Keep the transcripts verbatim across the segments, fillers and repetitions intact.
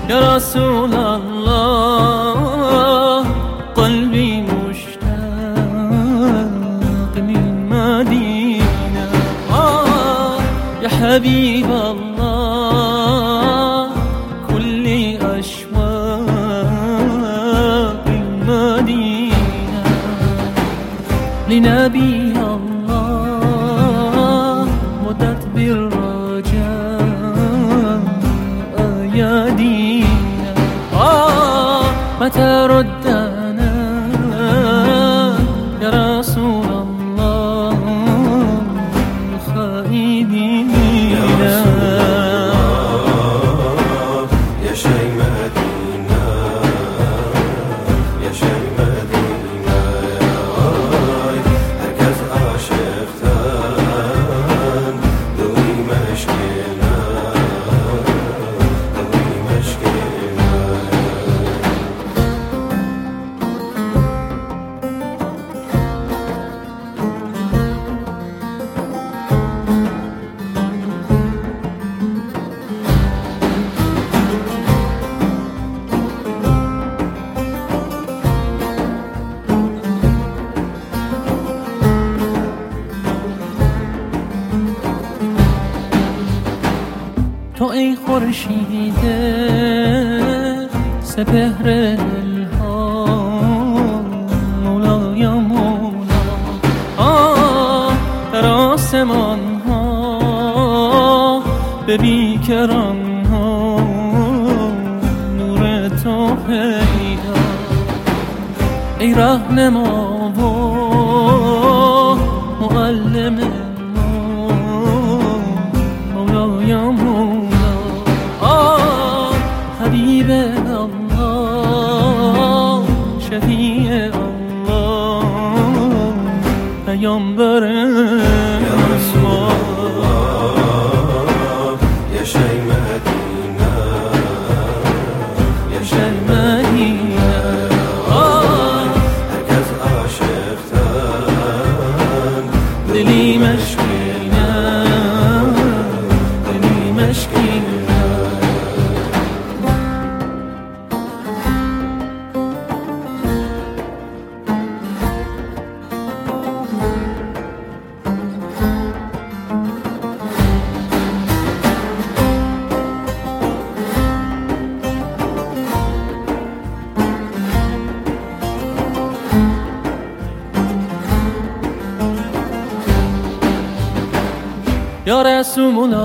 يا رسول الله قلبي مشتاق للمدينة. آه يا حبيب الله كل أشواق المدينة. لنبي الله مدت بالرجاء أيادينا. آه متى ردنا يا رسول الله خائبين. يا رسول الله يا شي مدينة، يا شي مدينة، هركز عاشقتن دوي مشكلة، دوي مشكلة. تو ای خورشید سپهر دلها مولا یا مولا. آه در آسمان ها به بیکران ها نور تو پیدا. ای رهنما و معلم مولا یا مولا. حبیب الله شفیع الله پیامبر يا رسول الله يا شي مدينة، يا شي مدينة، هركز عاشقتن دلی مشکینه، دلی مشکینه. يا رسول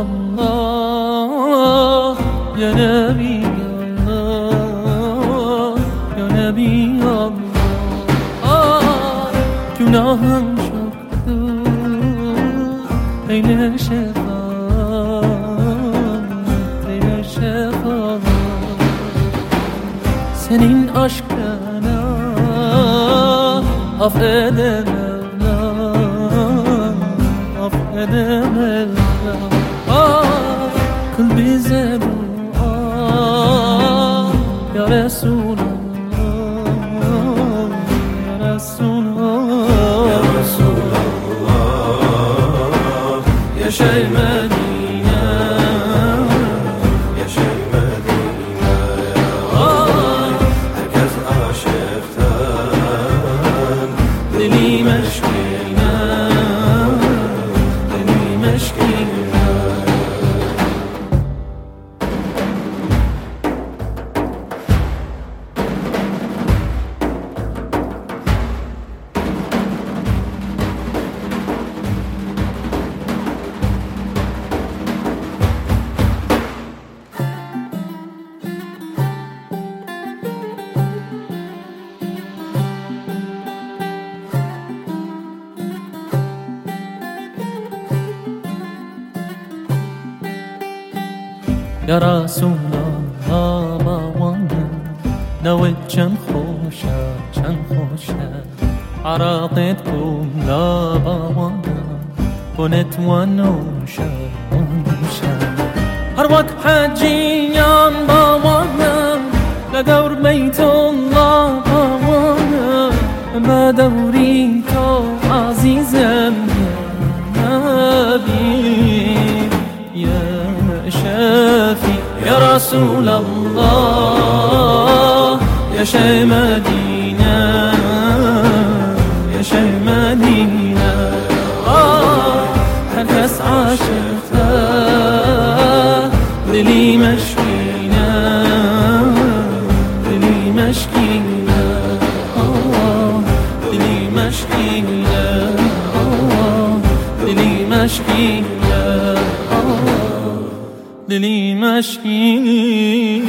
الله يا نبي الله يا نبي الله. آه günahım çoktur eyle şefaat eyle şefaat. Senin aşkına affedemem affedemem. Ah kıl bize dua ya Resulallah ya Resulallah. يا رسول الله يا شي مدينة، يا شي مدينة، هركز عاشقتن دلی مشکینه، دلی مشکینه. يا رسول الله باوانه نوت چند خوشه چند خوشه عراقت کن لا باوانه کنت ونوشه ونوشه. هر وقت حجیان باوانه لدور بیت الله باوانه ما دوری تو عزیزم یا نبی یا شفی یا رسول رسول الله يا شي مدينة يا شي مدينة هر کس عاشقته دلی مشکینه دلی مشکینه دلی مشکینه دلی مشکینه دلی مشکینه